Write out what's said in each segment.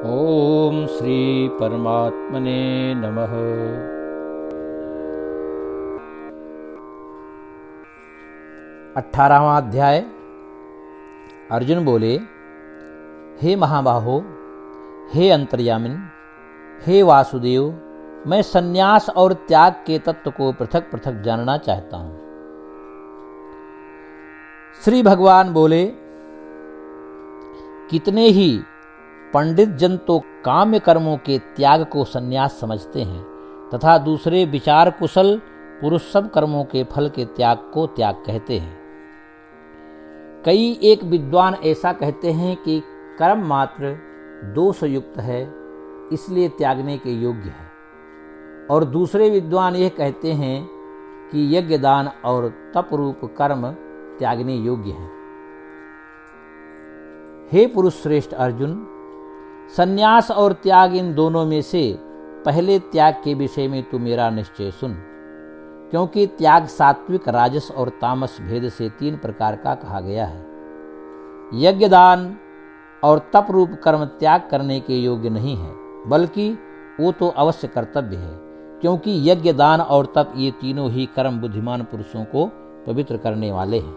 ओम श्री परमात्मने नमः। 18वां अध्याय। अर्जुन बोले, हे महाबाहो, हे अंतर्यामिन, हे वासुदेव, मैं संन्यास और त्याग के तत्व को पृथक पृथक जानना चाहता हूं। श्री भगवान बोले, कितने ही पंडित जन तो काम्य कर्मों के त्याग को संन्यास समझते हैं तथा दूसरे विचार कुशल पुरुष सब कर्मों के फल के त्याग को त्याग कहते हैं। कई एक विद्वान ऐसा कहते हैं कि कर्म मात्र दोष युक्त है, इसलिए त्यागने के योग्य है, और दूसरे विद्वान यह कहते हैं कि यज्ञ दान और तप रूप कर्म त्यागने योग्य हैं। हे पुरुष श्रेष्ठ अर्जुन, संन्यास और त्याग इन दोनों में से पहले त्याग के विषय में तू मेरा निश्चय सुन, क्योंकि त्याग सात्विक, राजस और तामस भेद से 3 प्रकार का कहा गया है। यज्ञ दान और तप रूप कर्म त्याग करने के योग्य नहीं है, बल्कि वो तो अवश्य कर्तव्य है, क्योंकि यज्ञ दान और तप ये तीनों ही कर्म बुद्धिमान पुरुषों को पवित्र करने वाले हैं।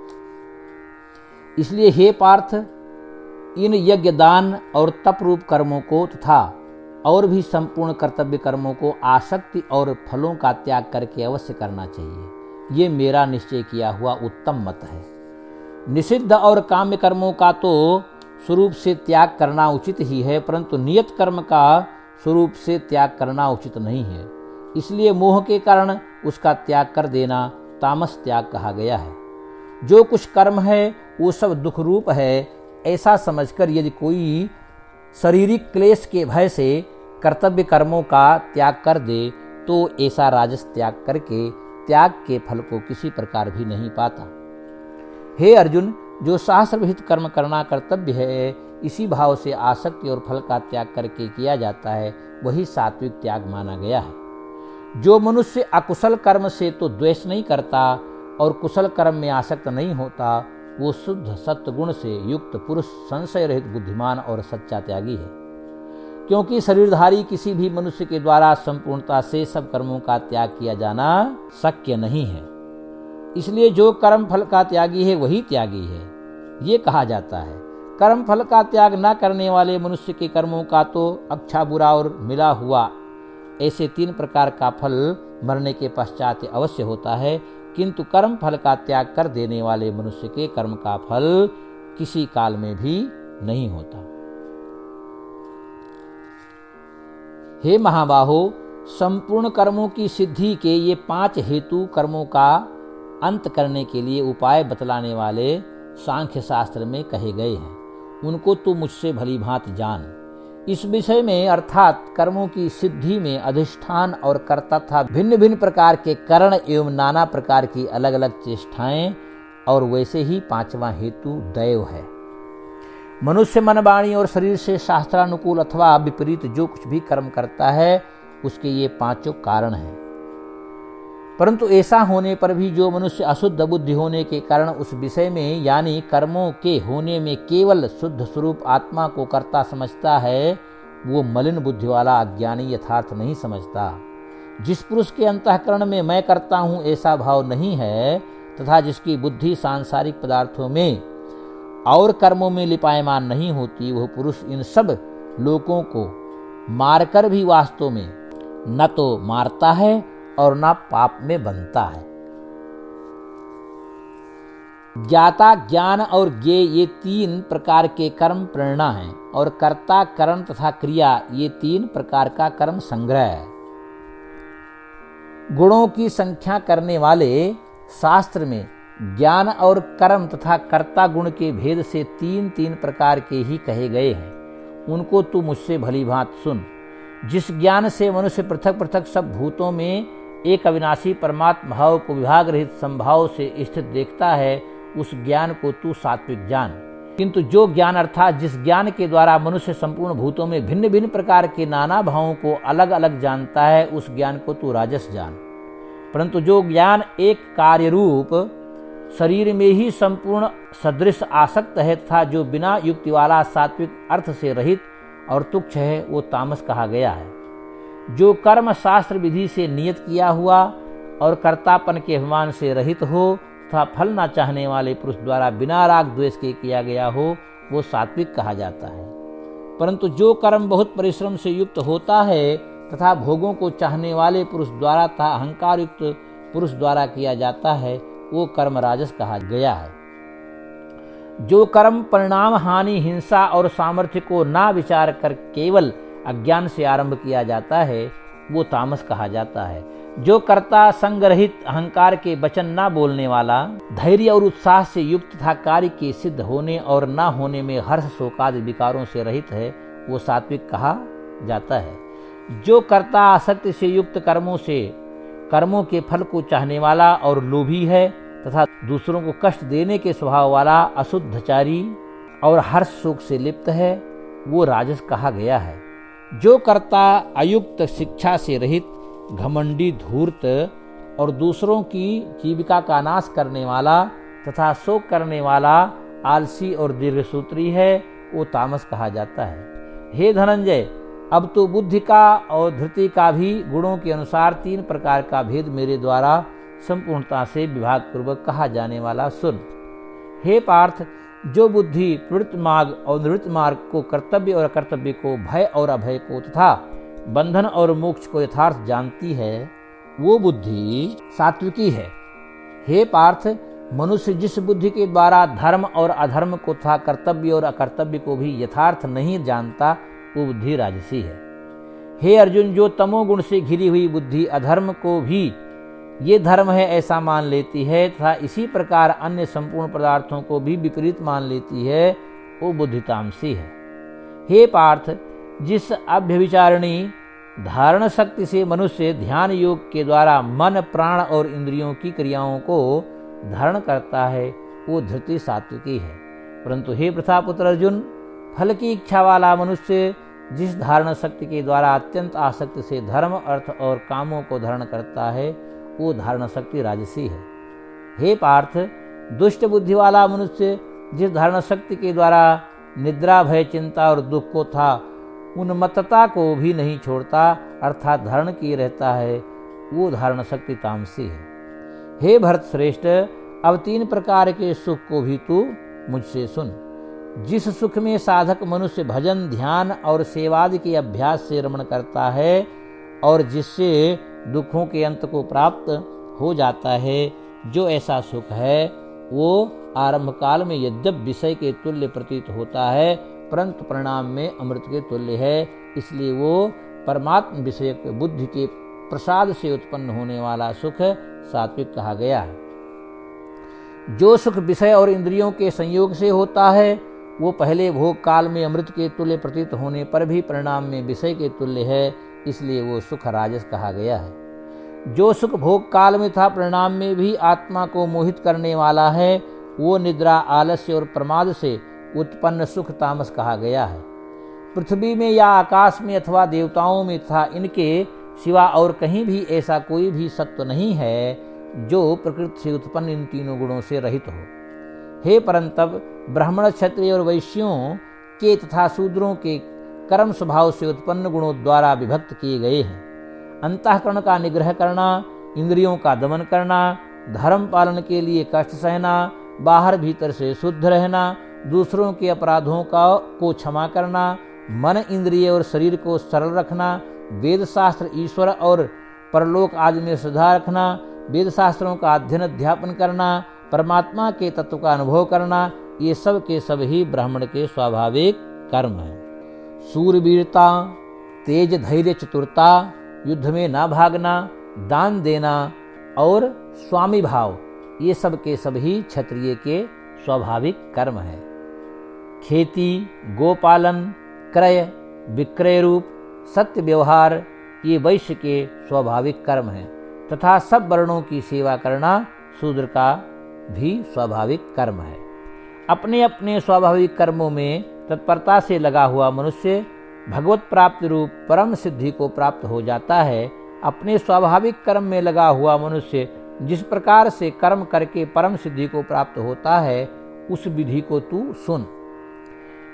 इसलिए हे पार्थ, इन यज्ञ दान और तप रूप कर्मों को तथा और भी संपूर्ण कर्तव्य कर्मों को आसक्ति और फलों का त्याग करके अवश्य करना चाहिए। ये मेरा निश्चय किया हुआ उत्तम मत है। निषिद्ध और काम्य कर्मों का तो स्वरूप से त्याग करना उचित ही है, परंतु नियत कर्म का स्वरूप से त्याग करना उचित नहीं है। इसलिए मोह के कारण उसका त्याग कर देना तामस त्याग कहा गया है। जो कुछ कर्म है वो सब दुख रूप है, ऐसा समझकर यदि कोई शारीरिक क्लेश के भय से कर्तव्य कर्मों का त्याग कर दे तो ऐसा राजस त्याग करके त्याग के फल को किसी प्रकार भी नहीं पाता। हे अर्जुन, जो शास्त्र विहित कर्म करना कर्तव्य है, इसी भाव से आसक्ति और फल का त्याग करके किया जाता है, वही सात्विक त्याग माना गया है। जो मनुष्य अकुशल कर्म से तो द्वेष नहीं करता और कुशल कर्म में आसक्त नहीं होता, वो शुद्ध सत्व गुण से युक्त पुरुष, संशय रहित बुद्धिमान और सच्चा त्यागी है। क्योंकि शरीरधारी किसी भी मनुष्य के द्वारा संपूर्णता से सब कर्मों का त्याग किया जाना शक्य नहीं है। इसलिए जो कर्म फल का त्यागी है वही त्यागी है, ये कहा जाता है। कर्म फल का त्याग न करने वाले मनुष्य के कर्मों का तो अच्छा बुरा और मिला हुआ ऐसे 3 प्रकार का फल मरने के पश्चात अवश्य होता है, किंतु कर्म फल का त्याग कर देने वाले मनुष्य के कर्म का फल किसी काल में भी नहीं होता। हे महाबाहो, संपूर्ण कर्मों की सिद्धि के ये 5 हेतु कर्मों का अंत करने के लिए उपाय बतलाने वाले सांख्य शास्त्र में कहे गए हैं। उनको तू मुझसे भली भांति जान। इस विषय में अर्थात कर्मों की सिद्धि में अधिष्ठान और कर्ता तथा भिन्न भिन्न प्रकार के करण एवं नाना प्रकार की अलग अलग चेष्टाएं, और वैसे ही 5वां हेतु दैव है। मनुष्य मन, वाणी और शरीर से शास्त्रानुकूल अथवा विपरीत जो कुछ भी कर्म करता है, उसके ये 5 कारण हैं। परंतु ऐसा होने पर भी जो मनुष्य अशुद्ध बुद्धि होने के कारण उस विषय में यानी कर्मों के होने में केवल शुद्ध स्वरूप आत्मा को कर्ता समझता है, वो मलिन बुद्धि वाला अज्ञानी यथार्थ नहीं समझता। जिस पुरुष के अंतःकरण में मैं करता हूँ ऐसा भाव नहीं है तथा जिसकी बुद्धि सांसारिक पदार्थों में और कर्मों में लिपायमान नहीं होती, वह पुरुष इन सब लोगों को मारकर भी वास्तव में न तो मारता है और ना पाप में बनता है। ज्ञाता, ज्ञान और ज्ञेय ये 3 प्रकार के कर्म प्रेरणा हैं, और कर्ता, करण तथा क्रिया ये 3 प्रकार का कर्म संग्रह है। गुणों की संख्या करने वाले शास्त्र में ज्ञान और कर्म तथा कर्ता गुण के भेद से 3 प्रकार के ही कहे गए हैं। उनको तू मुझसे भली भांति सुन। जिस ज्ञान से मनुष्य पृथक पृथक सब भूतों में एक अविनाशी परमात्मा भाव को विभाग रहित संभाव से स्थित देखता है, उस ज्ञान को तू सात्विक जान। किंतु जो ज्ञान अर्थात जिस ज्ञान के द्वारा मनुष्य संपूर्ण भूतों में भिन्न भिन्न प्रकार के नाना भावों को अलग अलग जानता है, उस ज्ञान को तू राजस जान। परंतु जो ज्ञान एक कार्य रूप शरीर में ही संपूर्ण सदृश आसक्त है तथा जो बिना युक्ति वाला सात्विक अर्थ से रहित और तुच्छ है वो तामस कहा गया है। जो कर्म शास्त्र विधि से नियत किया हुआ और कर्तापन के अभिमान से रहित हो तथा फल न चाहने वाले पुरुष द्वारा बिना राग द्वेष के किया गया हो वो सात्विक कहा जाता है। परंतु जो कर्म बहुत परिश्रम से युक्त होता है तथा भोगों को चाहने वाले पुरुष द्वारा तथा अहंकार युक्त पुरुष द्वारा किया जाता है वो कर्म राजस कहा गया है। जो कर्म परिणाम हानि हिंसा और सामर्थ्य को ना विचार कर केवल अज्ञान से आरंभ किया जाता है वो तामस कहा जाता है। जो कर्ता संग रहित अहंकार के वचन ना बोलने वाला धैर्य और उत्साह से युक्त तथा कार्य के सिद्ध होने और ना होने में हर्ष शोकादि विकारों से रहित है वो सात्विक कहा जाता है। जो कर्ता आसक्ति से युक्त कर्मों के फल को चाहने वाला और लोभी है तथा दूसरों को कष्ट देने के स्वभाव वाला अशुद्धचारी और हर्ष शोक से लिप्त है वो राजस कहा गया है। जो कर्ता अयुक्त शिक्षा से रहित घमंडी धूर्त और दूसरों की जीविका का नाश करने वाला तथा शोक करने वाला आलसी और दीर्घसूत्री है वो तामस कहा जाता है। हे धनंजय, अब तो बुद्धि का और धृति का भी गुणों के अनुसार 3 प्रकार का भेद मेरे द्वारा संपूर्णता से विभाग पूर्वक कहा जाने वाला सुन। हे पार्थ, जो बुद्धि प्रवृत्त मार्ग और निवृत्त मार्ग को, कर्तव्य और अकर्तव्य को, भय और अभय को तथा बंधन और मोक्ष को यथार्थ जानती है वो बुद्धि सात्विकी है। हे पार्थ, मनुष्य जिस बुद्धि के द्वारा धर्म और अधर्म को तथा कर्तव्य और अकर्तव्य को भी यथार्थ नहीं जानता वो बुद्धि राजसी है। हे अर्जुन, जो तमोगुण से घिरी हुई बुद्धि अधर्म को भी ये धर्म है ऐसा मान लेती है तथा इसी प्रकार अन्य संपूर्ण पदार्थों को भी विपरीत मान लेती है वो बुद्धि तामसी है। हे पार्थ, जिस अव्यभिचारिणी धारण शक्ति से मनुष्य ध्यान योग के द्वारा मन प्राण और इंद्रियों की क्रियाओं को धारण करता है वो धृति सात्विकी है। परंतु हे प्रथापुत्र अर्जुन, फल की इच्छा वाला मनुष्य जिस धारण शक्ति के द्वारा अत्यंत आसक्ति से धर्म अर्थ और कामों को धारण करता है वो धारण शक्ति राजसी है। हे पार्थ, दुष्ट बुद्धि वाला मनुष्य जिस धारण शक्ति के द्वारा निद्रा भय चिंता और दुख को था उन्मत्तता को भी नहीं छोड़ता अर्थात धारण किए रहता है वो धारण शक्ति तामसी है। हे भरत श्रेष्ठ, अब 3 प्रकार के सुख को भी तू मुझसे सुन। जिस सुख में साधक मनुष्य भजन ध्यान और सेवादि के अभ्यास से रमण करता है और जिससे दुखों के अंत को प्राप्त हो जाता है, जो ऐसा सुख है वो आरंभ काल में यद्यप विषय के तुल्य प्रतीत होता है परंतु परिणाम में अमृत के तुल्य है। इसलिए वो परमात्म विषयक बुद्धि के प्रसाद से उत्पन्न होने वाला सुख सात्विक कहा गया है। जो सुख विषय और इंद्रियों के संयोग से होता है वो पहले भोग काल में अमृत के तुल्य प्रतीत होने पर भी परिणाम में विषय के तुल्य है, इसलिए वो सुख राजस कहा गया है। जो सुख भोग काल में था परिणाम में भी आत्मा को मोहित करने वाला है वो निद्रा आलस्य और प्रमाद से उत्पन्न सुख तामस कहा गया है। पृथ्वी में या आकाश में अथवा देवताओं में तथा इनके सिवा और कहीं भी ऐसा कोई भी सत्व नहीं है जो प्रकृति से उत्पन्न इन तीनों गुणों से रहित हो। हे परंतप, ब्राह्मण क्षत्रिय और वैश्यों के तथा शूद्रों के कर्म स्वभाव से उत्पन्न गुणों द्वारा विभक्त किए गए हैं। अंतःकरण का निग्रह करना, इंद्रियों का दमन करना, धर्म पालन के लिए कष्ट सहना, बाहर भीतर से शुद्ध रहना, दूसरों के अपराधों को क्षमा करना, मन इंद्रिय और शरीर को सरल रखना, वेद शास्त्र ईश्वर और परलोक आदि में श्रद्धा रखना, वेद शास्त्रों का अध्ययन अध्यापन करना, परमात्मा के तत्व का अनुभव करना, ये सब के सब ही ब्राह्मण के स्वाभाविक कर्म हैं। सूरवीरता, तेज धैर्य चतुरता, युद्ध में ना भागना, दान देना और स्वामी भाव, ये सब के सब ही क्षत्रिय के स्वाभाविक कर्म है। खेती, गोपालन, क्रय विक्रय रूप, सत्य व्यवहार, ये वैश्य के स्वाभाविक कर्म हैं तथा सब वर्णों की सेवा करना शूद्र का भी स्वाभाविक कर्म है। अपने अपने स्वाभाविक कर्मों में तत्परता से लगा हुआ मनुष्य भगवत प्राप्ति रूप परम सिद्धि को प्राप्त हो जाता है। अपने स्वाभाविक कर्म में लगा हुआ मनुष्य जिस प्रकार से कर्म करके परम सिद्धि को प्राप्त होता है उस विधि को तू सुन।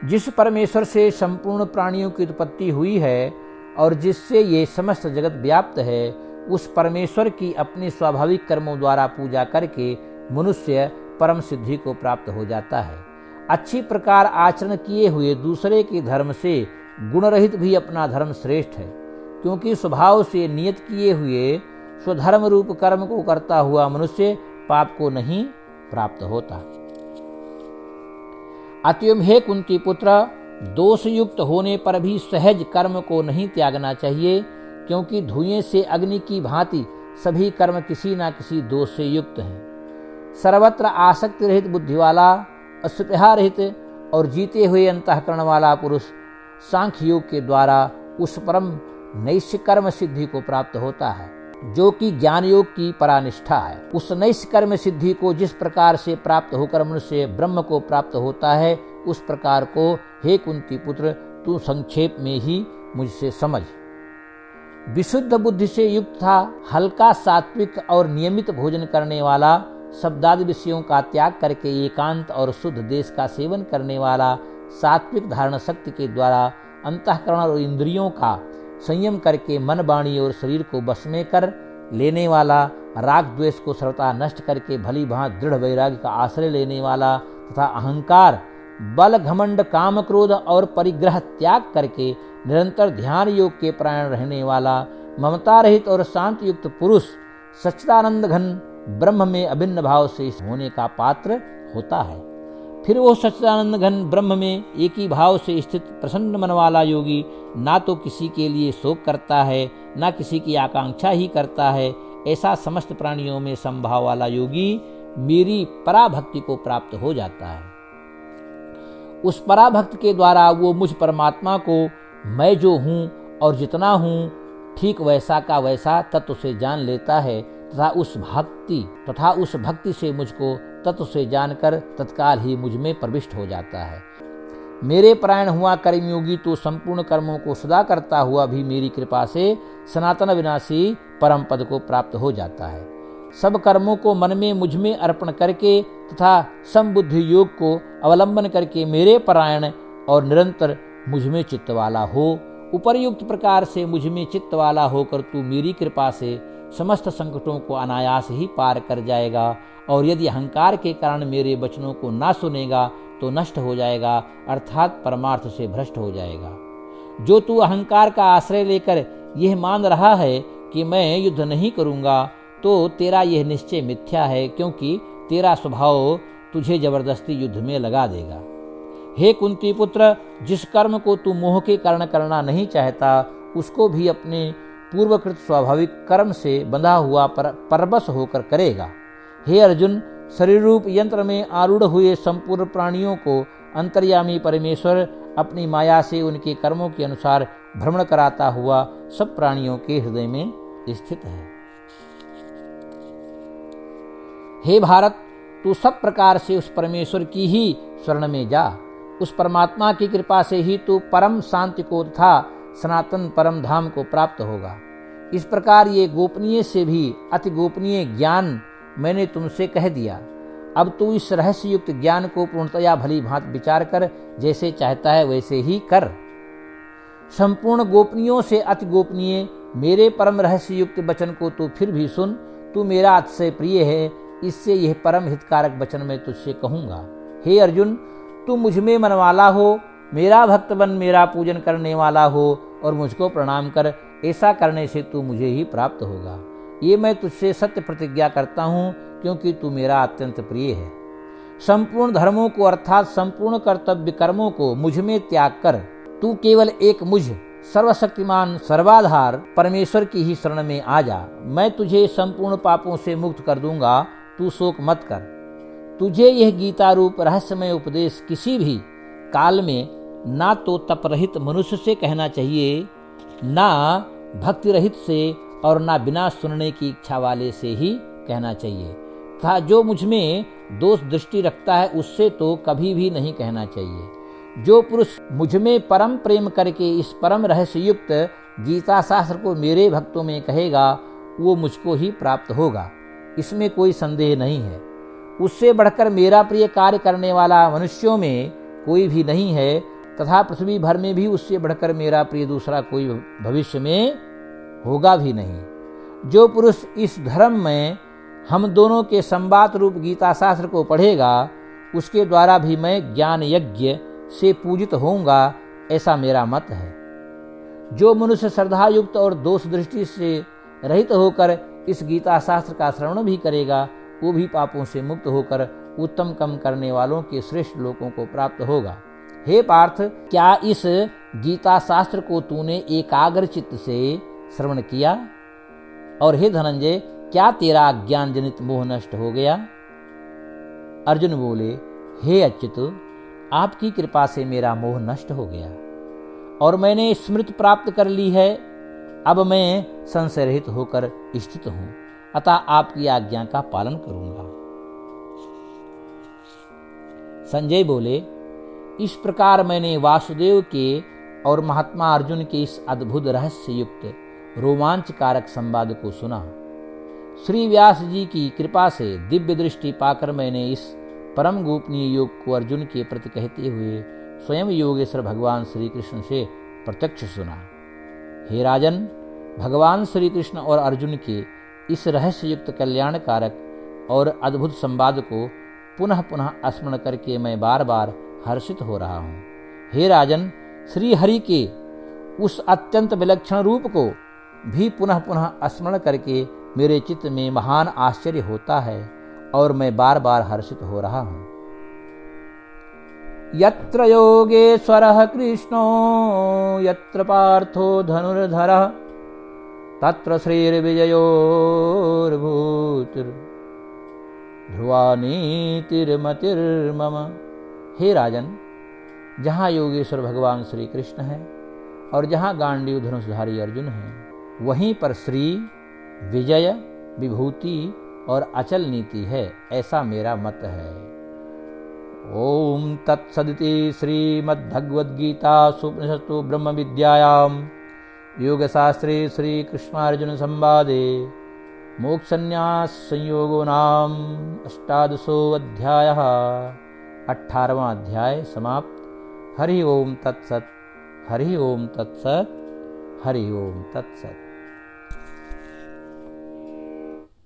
जिस परमेश्वर से संपूर्ण प्राणियों की उत्पत्ति हुई है और जिससे ये समस्त जगत व्याप्त है, उस परमेश्वर की अपने स्वाभाविक कर्मों द्वारा पूजा करके मनुष्य परम सिद्धि को प्राप्त हो जाता है। अच्छी प्रकार आचरण किए हुए दूसरे के धर्म से गुण रहित भी अपना धर्म श्रेष्ठ है, क्योंकि स्वभाव से नियत किए हुए स्वधर्म रूप कर्म को करता हुआ मनुष्य पाप को नहीं प्राप्त होता। अतएव हे कुंती पुत्र, दोष युक्त होने पर भी सहज कर्म को नहीं त्यागना चाहिए, क्योंकि धुएं से अग्नि की भांति सभी कर्म किसी न किसी दोष से युक्त हैं। सर्वत्र आसक्ति रहित बुद्धि वाला, अस्पृहा रहित और जीते हुए अंतःकरण वाला पुरुष सांख्य योग के द्वारा उस परम नैष्य कर्म सिद्धि को प्राप्त होता है, जो कि ज्ञान योग की परानिष्ठा है। उस नैष्य कर्म सिद्धि को जिस प्रकार से प्राप्त होकर मनुष्य ब्रह्म को प्राप्त होता है, उस प्रकार को हे कुंती पुत्र तू संक्षेप में ही मुझसे समझ। विशुद्ध बुद्धि से युक्त था, हल्का सात्विक और नियमित भोजन करने वाला, शब्दादि विषयों का त्याग करके एकांत और शुद्ध देश का सेवन करने वाला, सात्विक धारण शक्ति के द्वारा अंतःकरण और इंद्रियों का संयम करके मन, वाणी और शरीर को बस में कर लेने वाला, राग द्वेष को सर्वथा नष्ट करके भली भांति दृढ़ वैराग्य का आश्रय लेने वाला तथा अहंकार, बल, घमंड, काम, क्रोध और परिग्रह त्याग करके निरंतर ध्यान योग के परायण रहने वाला, ममता रहित और शांत युक्त पुरुष सच्चिदानंद घन ब्रह्म में अभिन्न भाव से होने का पात्र होता है। फिर वो सच्चिदानंद घन ब्रह्म में एक ही भाव से स्थित प्रसन्न मन वाला योगी ना तो किसी के लिए शोक करता है, ना किसी की आकांक्षा ही करता है। ऐसा समस्त प्राणियों में समभाव वाला योगी मेरी पराभक्ति को प्राप्त हो जाता है। उस पराभक्त के द्वारा वो मुझ परमात्मा को मैं जो हूँ और जितना हूँ ठीक वैसा का वैसा तत्व से जान लेता है तथा उस भक्ति से मुझको तत्व से जानकर तत्काल ही मुझ में प्रविष्ट हो जाता है। मेरे परायण हुआ कर्मयोगी तो संपूर्ण कर्मों को सदा करता हुआ भी मेरी कृपा से सनातन विनाशी परम पद को प्राप्त हो जाता है। सब कर्मों को मन में मुझ में अर्पण करके तथा समबुद्धि योग को अवलंबन करके मेरे परायण और निरंतर मुझ में चित्त वाला हो। उपर्युक्त प्रकार से मुझ में चित्त वाला होकर तू मेरी कृपा से समस्त संकटों को अनायास ही पार कर जाएगा, और यदि अहंकार के कारण मेरे वचनों को ना सुनेगा तो नष्ट हो जाएगा, अर्थात परमार्थ से भ्रष्ट हो जाएगा। जो तू अहंकार का आश्रय लेकर यह मान रहा है कि मैं युद्ध नहीं करूंगा, तो तेरा यह निश्चय मिथ्या है, क्योंकि तेरा स्वभाव तुझे जबरदस्ती युद्ध में लगा देगा। हे कुंती पुत्र, जिस कर्म को तू मोह के कारण करना नहीं चाहता, उसको भी अपने पूर्वकृत स्वाभाविक कर्म से बंधा हुआ परवश होकर करेगा। हे अर्जुन, शरीर रूप यंत्र में आरूढ़ हुए संपूर्ण प्राणियों को अंतर्यामी परमेश्वर अपनी माया से उनके कर्मों के अनुसार भ्रमण कराता हुआ सब प्राणियों के हृदय में स्थित है। हे भारत, तू सब प्रकार से उस परमेश्वर की ही शरण में जा। उस परमात्मा की कृपा से ही तू परम शांति को तथा सनातन परम धाम को प्राप्त होगा। इस प्रकार ये गोपनीय से भी अति गोपनीय ज्ञान मैंने तुमसे कह दिया। अब तू इस रहस्य युक्त ज्ञान को पूर्णतया भली भांति विचार कर, जैसे चाहता है वैसे ही कर। संपूर्ण गोपनीयों से अति गोपनीय मेरे परम रहस्य युक्त वचन को तू फिर भी सुन। तू मेरा अतिशय प्रिय है, इससे यह परम हितकारक वचन मैं तुझसे कहूँगा। हे अर्जुन, तू मुझ में मनवाला हो, मेरा भक्त बन मेरा पूजन करने वाला हो और मुझको प्रणाम कर। ऐसा करने से तू मुझे ही प्राप्त होगा। ये मैं तुझसे सत्य प्रतिज्ञा करता हूँ, क्योंकि तू मेरा अत्यंत प्रिय है। संपूर्ण धर्मों को अर्थात संपूर्ण कर्तव्य कर्मों को मुझ में त्याग कर तू केवल एक मुझ सर्वशक्तिमान सर्वाधार परमेश्वर की ही शरण में आ जा। मैं तुझे संपूर्ण पापों से मुक्त कर दूंगा, तू शोक मत कर। तुझे यह गीता रूप रहस्यमय उपदेश किसी भी काल में ना तो तप रहित मनुष्य से कहना चाहिए, ना भक्ति रहित से, और ना बिना सुनने की इच्छा वाले से ही कहना चाहिए तथा जो मुझ में दोष दृष्टि रखता है उससे तो कभी भी नहीं कहना चाहिए। जो पुरुष मुझ में परम प्रेम करके इस परम रहस्य युक्त गीता शास्त्र को मेरे भक्तों में कहेगा, वो मुझको ही प्राप्त होगा, इसमें कोई संदेह नहीं है। उससे बढ़कर मेरा प्रिय कार्य करने वाला मनुष्यों में कोई भी नहीं है। तथा पृथ्वी भर में भी उससे बढ़कर मेरा प्रिय दूसरा कोई भविष्य में होगा भी नहीं। जो पुरुष इस धर्म में हम दोनों के संवाद रूप गीता शास्त्र को पढ़ेगा, उसके द्वारा भी मैं ज्ञान यज्ञ से पूजित होऊंगा, ऐसा मेरा मत है। जो मनुष्य श्रद्धायुक्त और दोष दृष्टि से रहित होकर इस गीता शास्त्र का श्रवण भी करेगा, वो भी पापों से मुक्त होकर उत्तम कर्म करने वालों के श्रेष्ठ लोकों को प्राप्त होगा। हे पार्थ, क्या इस गीता शास्त्र को तूने एकाग्र चित्त से श्रवण किया? और हे धनंजय, क्या तेरा अज्ञान जनित मोह नष्ट हो गया? अर्जुन बोले, हे अच्युत, आपकी कृपा से मेरा मोह नष्ट हो गया और मैंने स्मृति प्राप्त कर ली है। अब मैं संशय रहित होकर स्थित हूं, अतः आपकी आज्ञा का पालन करूंगा। संजय बोले, इस प्रकार मैंने वासुदेव के और महात्मा अर्जुन के इस अद्भुत रहस्य युक्त रोमांचकारक संवाद को सुना। श्री व्यास जी की कृपा से दिव्य दृष्टि पाकर मैंने इस परम गोपनीय योग को अर्जुन के प्रति कहते हुए स्वयं योगेश्वर भगवान श्री कृष्ण से प्रत्यक्ष सुना। हे राजन, भगवान श्री कृष्ण और अर्जुन के इस रहस्य युक्त कल्याणकारक और अद्भुत संवाद को पुनः पुनः स्मरण करके मैं बार बार हर्षित हो रहा हूँ। हे राजन, श्री हरि के उस अत्यंत विलक्षण रूप को भी पुनः पुनः स्मरण करके मेरे चित्त में महान आश्चर्य होता है और मैं बार बार हर्षित हो रहा हूँ। यत्र योगेश्वरः कृष्णो यत्र पार्थो धनुर्धरः तत्र श्रीर्विजयोर्भूतिर् ध्रुवा नीतिर्मतिर्मम। हे राजन, जहाँ योगेश्वर भगवान श्री कृष्ण है और जहाँ गांडीव धनुषधारी अर्जुन है, वहीं पर श्री, विजय, विभूति और अचल नीति है, ऐसा मेरा मत है। ओम तत्सदिति श्रीमद्भगवद्गीतासु उपनिषत्सु ब्रह्म विद्यायां योगशास्त्रे श्री कृष्णार्जुन संवादे मोक्षन्यास संयोगो नाम 18 अध्यायः 18वां अध्याय समाप्त। हरि ओम तत्सत, हरि ओम तत्सत, हरि ओम तत्सत।